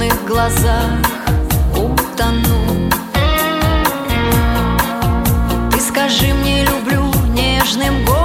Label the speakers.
Speaker 1: твоих глазах утону. Ты скажи мне, люблю нежным голосом,